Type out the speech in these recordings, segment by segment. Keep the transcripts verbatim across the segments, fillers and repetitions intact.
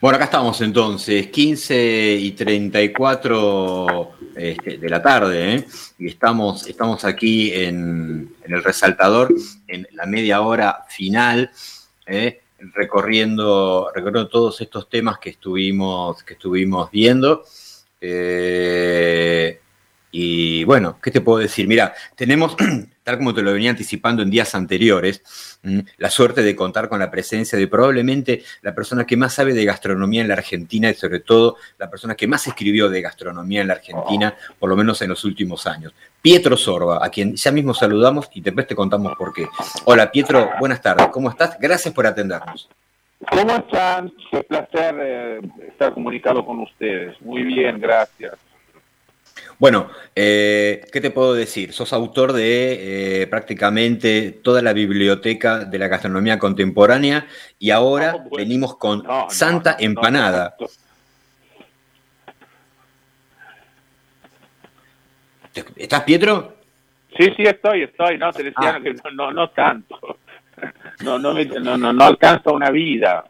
Bueno, acá estamos entonces, quince y treinta y cuatro este, de la tarde, ¿eh? Y estamos, estamos aquí en, en el Resaltador, en la media hora final, ¿eh? recorriendo, recorriendo todos estos temas que estuvimos, que estuvimos viendo. Eh, y bueno, ¿qué te puedo decir? Mira, tenemos, tal como te lo venía anticipando en días anteriores, la suerte de contar con la presencia de probablemente la persona que más sabe de gastronomía en la Argentina y sobre todo la persona que más escribió de gastronomía en la Argentina, por lo menos en los últimos años. Pietro Sorba, a quien ya mismo saludamos y después te contamos por qué. Hola Pietro, buenas tardes, ¿cómo estás? Gracias por atendernos. ¿Cómo están? Qué placer eh, estar comunicado con ustedes. Muy bien, gracias. Bueno, eh, ¿qué te puedo decir? Sos autor de eh, prácticamente toda la biblioteca de la gastronomía contemporánea y ahora Oh, bueno. venimos con no, Santa no, no, Empanada. No, ¿Estás, Pietro? sí, sí, estoy, estoy. No, te decía Ah. que no, no, no tanto. No, no, me, no, no, no alcanza una vida.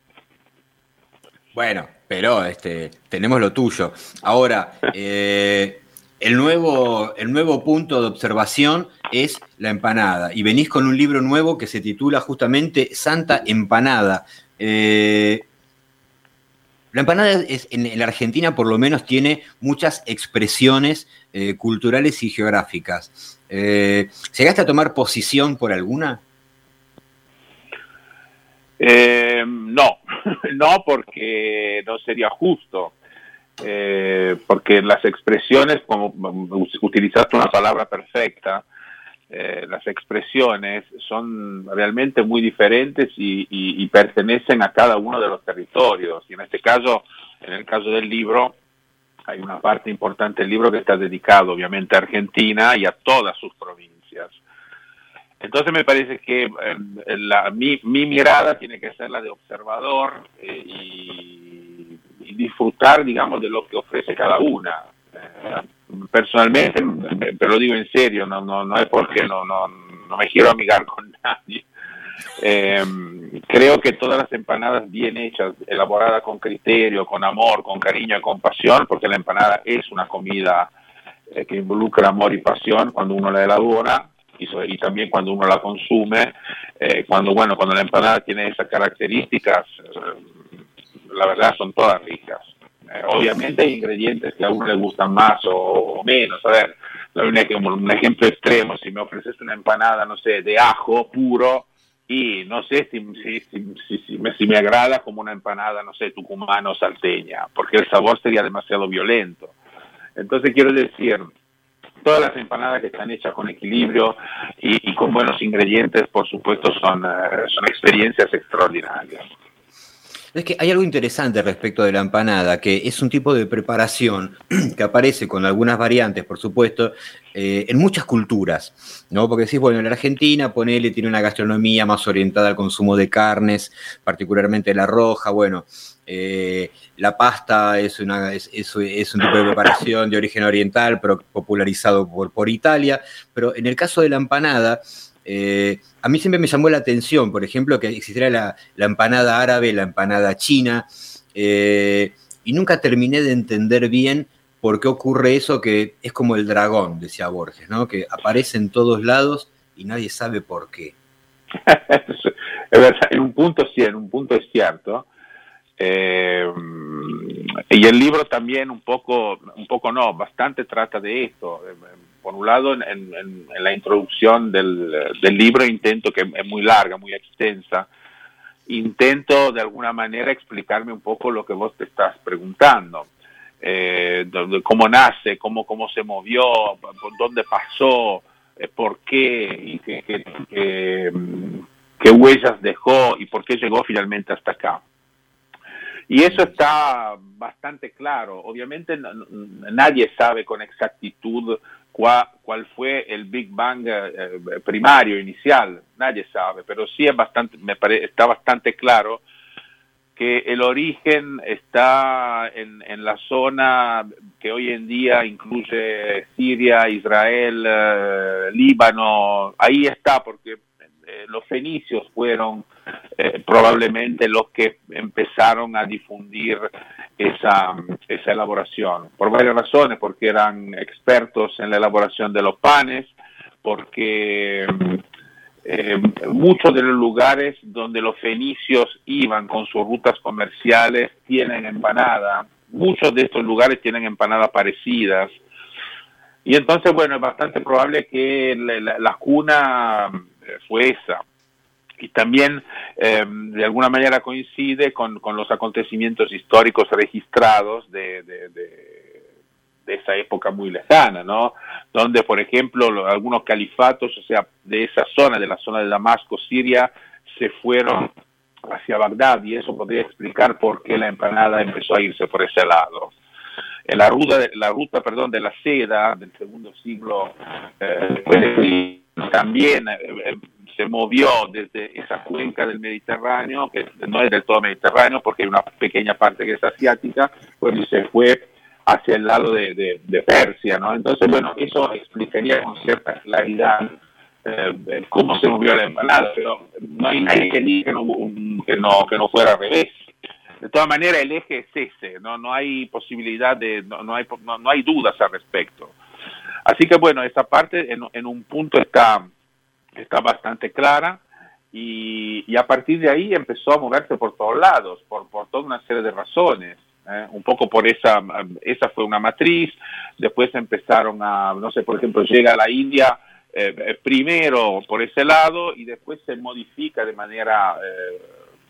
Bueno, pero este, tenemos lo tuyo. Ahora, eh, el, nuevo, el nuevo punto de observación es la empanada. Y venís con un libro nuevo que se titula justamente Santa Empanada. Eh, la empanada es, en, en la Argentina por lo menos tiene muchas expresiones eh, culturales y geográficas. Eh, ¿Llegaste a tomar posición por alguna? Eh, no, no, porque no sería justo. Eh, porque las expresiones, como utilizaste una palabra perfecta, eh, las expresiones son realmente muy diferentes y, y, y pertenecen a cada uno de los territorios. Y en este caso, en el caso del libro, hay una parte importante del libro que está dedicado obviamente a Argentina y a todas sus provincias. Entonces me parece que eh, la, mi, mi mirada tiene que ser la de observador eh, y, y disfrutar, digamos, de lo que ofrece cada una. Eh, personalmente, pero lo digo en serio, no, no, no es porque no, no, no me quiero amigar con nadie. Eh, creo que todas las empanadas bien hechas, elaboradas con criterio, con amor, con cariño y con pasión, porque la empanada es una comida eh, que involucra amor y pasión cuando uno la elabora, y, y también cuando uno la consume, eh, cuando bueno cuando la empanada tiene esas características, eh, la verdad son todas ricas. Eh, obviamente hay ingredientes que a uno le gustan más o, o menos. A ver, un ejemplo extremo: si me ofreces una empanada, no sé, de ajo puro, y no sé si, si, si, si, si, me, si me agrada como una empanada, no sé, tucumana o salteña, porque el sabor sería demasiado violento. Entonces quiero decir, todas las empanadas que están hechas con equilibrio y, y con buenos ingredientes, por supuesto, son, uh, son experiencias extraordinarias. Es que hay algo interesante respecto de la empanada, que es un tipo de preparación que aparece con algunas variantes, por supuesto, eh, en muchas culturas, ¿no? Porque decís, bueno, en la Argentina, ponele, tiene una gastronomía más orientada al consumo de carnes, particularmente la roja, bueno, eh, la pasta es, una, es, es, es un tipo de preparación de origen oriental, pero popularizado por, por Italia, pero en el caso de la empanada, Eh, a mí siempre me llamó la atención, por ejemplo, que existiera la, la empanada árabe, la empanada china, eh, y nunca terminé de entender bien por qué ocurre eso, que es como el dragón, decía Borges, ¿no? Que aparece en todos lados y nadie sabe por qué. Es verdad, en un punto sí, en un punto es cierto. Eh, y el libro también un poco, un poco no, bastante trata de esto. Por un lado, en, en, en la introducción del, del libro intento, que es muy larga, muy extensa, intento de alguna manera explicarme un poco lo que vos te estás preguntando. Eh, de cómo nace, cómo, cómo se movió, por dónde pasó, eh, por qué, y qué, qué, qué, qué huellas dejó y por qué llegó finalmente hasta acá. Y eso está bastante claro. Obviamente nadie sabe con exactitud cuál, cuál fue el Big Bang eh, primario, inicial. Nadie sabe, pero sí es bastante, me parece, está bastante claro que el origen está en, en la zona que hoy en día incluye Siria, Israel, eh, Líbano. Ahí está, porque eh, los fenicios fueron eh, probablemente los que empezaron a difundir esa, esa elaboración, por varias razones, porque eran expertos en la elaboración de los panes, porque eh, muchos de los lugares donde los fenicios iban con sus rutas comerciales tienen empanada, muchos de estos lugares tienen empanadas parecidas, y entonces, bueno, es bastante probable que la, la, la cuna fue esa. Y también eh, de alguna manera coincide con, con los acontecimientos históricos registrados de, de, de, de esa época muy lejana, ¿no? Donde, por ejemplo, lo, algunos califatos, o sea, de esa zona, de la zona de Damasco, Siria, se fueron hacia Bagdad, y eso podría explicar por qué la empanada empezó a irse por ese lado. En la ruta, de, la ruta perdón, de la seda del segundo siglo eh, también eh, se movió desde esa cuenca del Mediterráneo, que no es del todo Mediterráneo porque hay una pequeña parte que es asiática, pues se fue hacia el lado de, de, de Persia, ¿no? Entonces, bueno, eso explicaría con cierta claridad eh, cómo se movió la empanada, pero no hay nadie que diga que no, que no, que no fuera al revés. De todas maneras, el eje es ese, no, no hay posibilidad de, no, no, hay, no, no hay dudas al respecto. Así que bueno, esa parte en, en un punto está, está bastante clara, y, y a partir de ahí empezó a moverse por todos lados, por, por toda una serie de razones. ¿eh? Un poco por esa, esa fue una matriz, después empezaron a, no sé, por ejemplo, llega a la India eh, primero por ese lado y después se modifica de manera eh,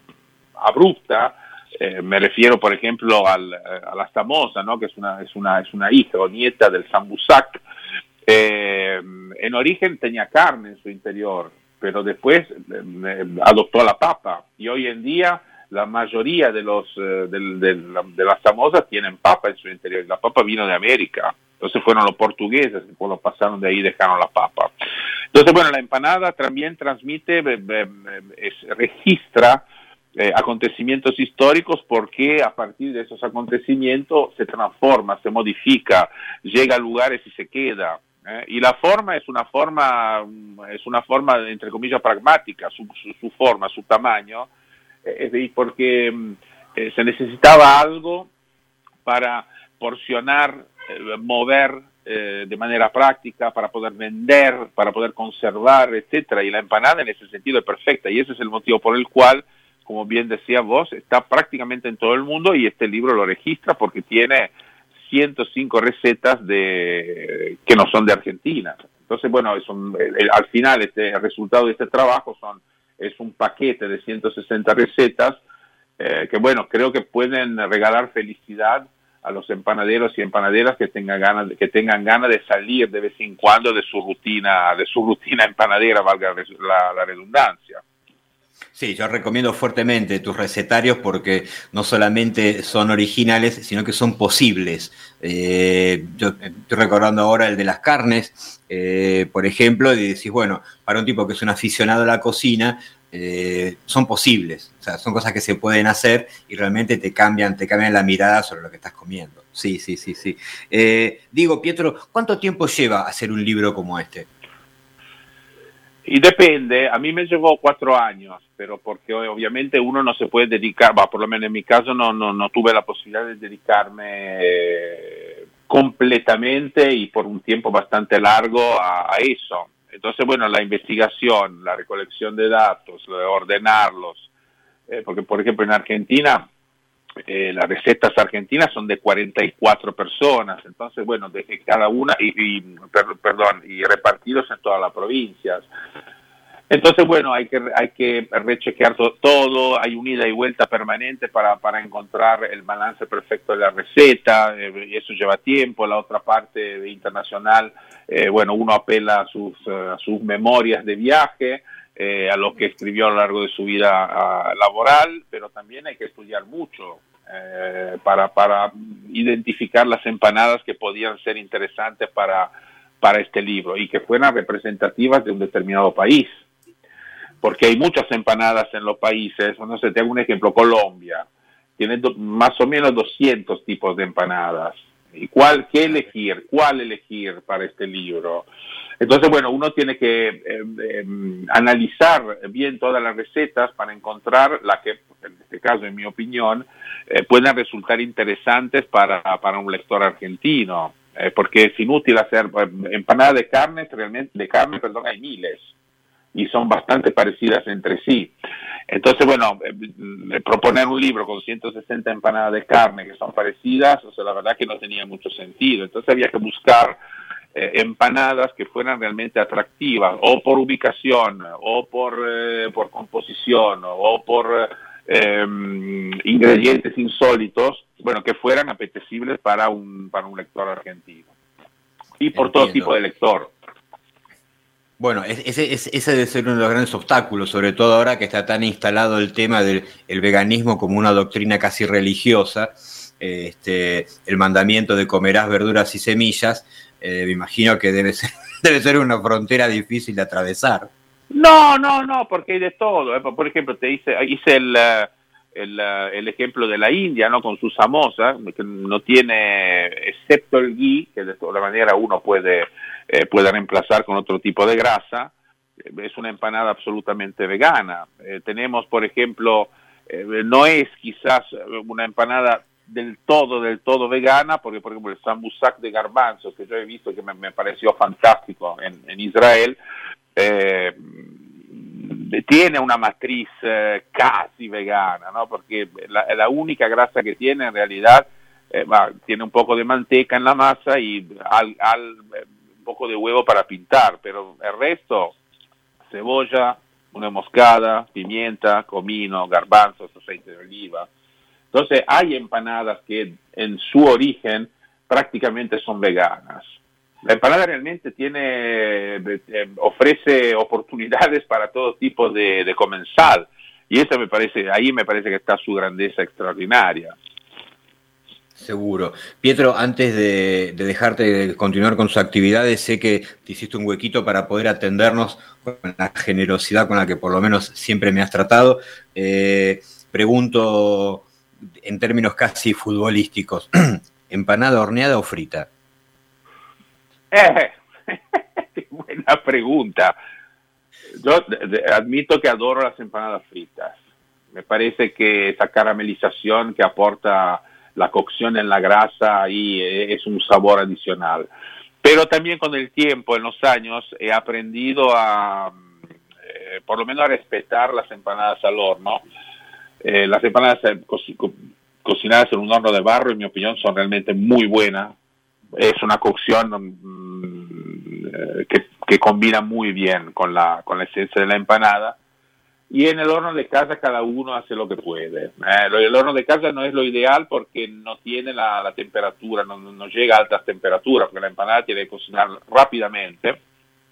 abrupta. Eh, me refiero, por ejemplo, al, a la Samosa, ¿no? Que es una, es, una, es una hija o nieta del Sambusak. Eh, en origen tenía carne en su interior, pero después eh, adoptó la papa, y hoy en día la mayoría de los eh, de, de, de las samosas tienen papa en su interior. La papa vino de América, entonces fueron los portugueses que cuando pasaron de ahí dejaron la papa. Entonces, bueno, la empanada también transmite, eh, eh, es, registra Eh, acontecimientos históricos, porque a partir de esos acontecimientos se transforma, se modifica, llega a lugares y se queda. ¿eh? Y la forma es una forma, es una forma entre comillas pragmática, su, su, su forma, su tamaño, eh, es decir, porque eh, se necesitaba algo para porcionar, eh, mover eh, de manera práctica, para poder vender, para poder conservar, etcétera. Y la empanada en ese sentido es perfecta, y ese es el motivo por el cual, como bien decía vos, está prácticamente en todo el mundo, y este libro lo registra porque tiene ciento cinco recetas de, que no son de Argentina. Entonces, bueno, es un, el, al final este, el resultado de este trabajo son, es un paquete de ciento sesenta recetas eh, que, bueno, creo que pueden regalar felicidad a los empanaderos y empanaderas que tengan ganas de, que tengan ganas de salir de vez en cuando de su rutina, de su rutina empanadera, valga la, la redundancia. Sí, yo recomiendo fuertemente tus recetarios porque no solamente son originales, sino que son posibles. Eh, yo estoy recordando ahora el de las carnes, eh, por ejemplo, y decís, bueno, para un tipo que es un aficionado a la cocina, eh, son posibles. O sea, son cosas que se pueden hacer y realmente te cambian, te cambian la mirada sobre lo que estás comiendo. Sí, sí, sí, sí. Eh, digo, Pietro, ¿cuánto tiempo lleva hacer un libro como este? Y depende, a mí me llevó cuatro años, pero porque obviamente uno no se puede dedicar, bah, por lo menos en mi caso no, no, no tuve la posibilidad de dedicarme eh, completamente y por un tiempo bastante largo a, a eso. Entonces, bueno, la investigación, la recolección de datos, ordenarlos, eh, porque por ejemplo en Argentina, Eh, las recetas argentinas son de cuarenta y cuatro personas, entonces bueno, de cada una y, y per, perdón y repartidos en todas las provincias. Entonces bueno, hay que hay que rechequear to, todo, hay un ida y vuelta permanente para para encontrar el balance perfecto de la receta, eh, y eso lleva tiempo. La otra parte internacional, eh, bueno, uno apela a sus a sus memorias de viaje, Eh, a lo que escribió a lo largo de su vida uh, laboral, pero también hay que estudiar mucho eh, para, para identificar las empanadas que podían ser interesantes para, para este libro y que fueran representativas de un determinado país, porque hay muchas empanadas en los países. No sé, te hago un ejemplo, Colombia tiene do, más o menos doscientos tipos de empanadas. ¿Y cuál, qué elegir? ¿Cuál elegir para este libro? Entonces, bueno, uno tiene que eh, eh, analizar bien todas las recetas para encontrar las que, en este caso, en mi opinión, eh, puedan resultar interesantes para, para un lector argentino, eh, porque es inútil hacer eh, empanadas de carne, realmente, de carne, perdón, hay miles, y son bastante parecidas entre sí. Entonces, bueno, eh, proponer un libro con ciento sesenta empanadas de carne que son parecidas, o sea, la verdad que no tenía mucho sentido. Entonces había que buscar eh, empanadas que fueran realmente atractivas, o por ubicación, o por, eh, por composición, o por eh, ingredientes insólitos, bueno, que fueran apetecibles para un, para un lector argentino. Y por Entiendo. Todo tipo de lector. Bueno, ese, ese, ese debe ser uno de los grandes obstáculos, sobre todo ahora que está tan instalado el tema del el veganismo como una doctrina casi religiosa, este, el mandamiento de comerás verduras y semillas, eh, me imagino que debe ser, debe ser una frontera difícil de atravesar. No, no, no, porque hay de todo. ¿eh? Por ejemplo, te hice, hice el, el, el ejemplo de la India, ¿no? Con su samosa, que no tiene, excepto el ghee, que de toda manera uno puede... Eh, puede reemplazar con otro tipo de grasa, eh, es una empanada absolutamente vegana. Eh, tenemos, por ejemplo, eh, no es quizás una empanada del todo, del todo vegana, porque, por ejemplo, el sambusak de garbanzos, que yo he visto que me, me pareció fantástico en, en Israel, eh, tiene una matriz eh, casi vegana, ¿no? Porque la, la única grasa que tiene en realidad eh, va, tiene un poco de manteca en la masa y al... al un poco de huevo para pintar, pero el resto, cebolla, una moscada, pimienta, comino, garbanzos, aceite de oliva. Entonces hay empanadas que en su origen prácticamente son veganas. La empanada realmente tiene, eh, ofrece oportunidades para todo tipo de, de comensal, y esa me parece, ahí me parece que está su grandeza extraordinaria. Seguro. Pietro, antes de, de dejarte de continuar con sus actividades, sé que te hiciste un huequito para poder atendernos con la generosidad con la que por lo menos siempre me has tratado. Eh, pregunto en términos casi futbolísticos, ¿empanada horneada o frita? Eh, buena pregunta. Yo de, de, admito que adoro las empanadas fritas. Me parece que esa caramelización que aporta la cocción en la grasa ahí es un sabor adicional. Pero también con el tiempo, en los años, he aprendido a, eh, por lo menos a respetar las empanadas al horno. Eh, las empanadas co co cocinadas en un horno de barro, en mi opinión, son realmente muy buenas. Es una cocción mm, que, que combina muy bien con la, con la esencia de la empanada. Y en el horno de casa cada uno hace lo que puede. Eh, el horno de casa no es lo ideal porque no tiene la, la temperatura, no, no llega a altas temperaturas, porque la empanada tiene que cocinar rápidamente.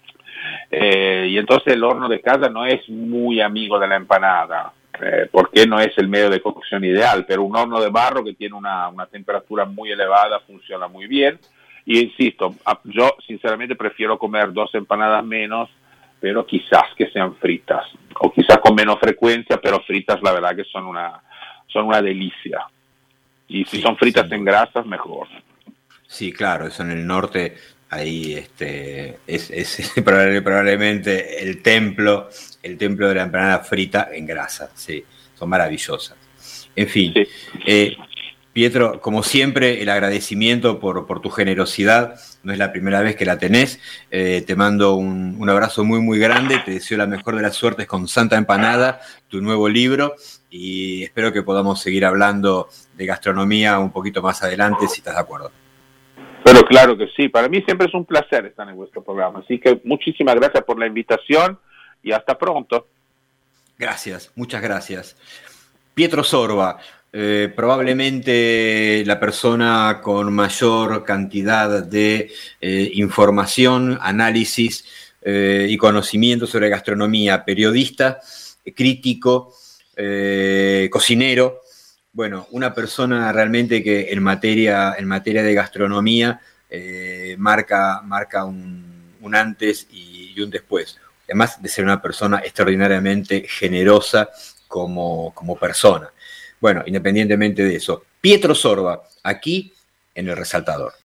Eh, y entonces el horno de casa no es muy amigo de la empanada, eh, porque no es el medio de cocción ideal, pero un horno de barro que tiene una, una temperatura muy elevada funciona muy bien. Y insisto, yo sinceramente prefiero comer dos empanadas menos, pero quizás que sean fritas, o quizás con menos frecuencia, pero fritas la verdad que son una, son una delicia. Y si sí, son fritas sí. en grasas, mejor. Sí, claro, eso en el norte, ahí este, es, es probablemente el templo, el templo de la empanada frita en grasa, sí, son maravillosas. En fin, sí. eh, Pietro, como siempre, el agradecimiento por, por tu generosidad. No es la primera vez que la tenés. Eh, te mando un, un abrazo muy, muy grande. Te deseo la mejor de las suertes con Santa Empanada, tu nuevo libro, y espero que podamos seguir hablando de gastronomía un poquito más adelante, si estás de acuerdo. Pero claro que sí. Para mí siempre es un placer estar en vuestro programa. Así que muchísimas gracias por la invitación y hasta pronto. Gracias, muchas gracias. Pietro Sorba. Eh, probablemente la persona con mayor cantidad de eh, información, análisis eh, y conocimiento sobre gastronomía, periodista, eh, crítico, eh, cocinero, bueno, una persona realmente que en materia, en materia de gastronomía eh, marca, marca un, un antes y, y un después, además de ser una persona extraordinariamente generosa como, como persona. Bueno, independientemente de eso, Pietro Sorba, aquí en el resaltador.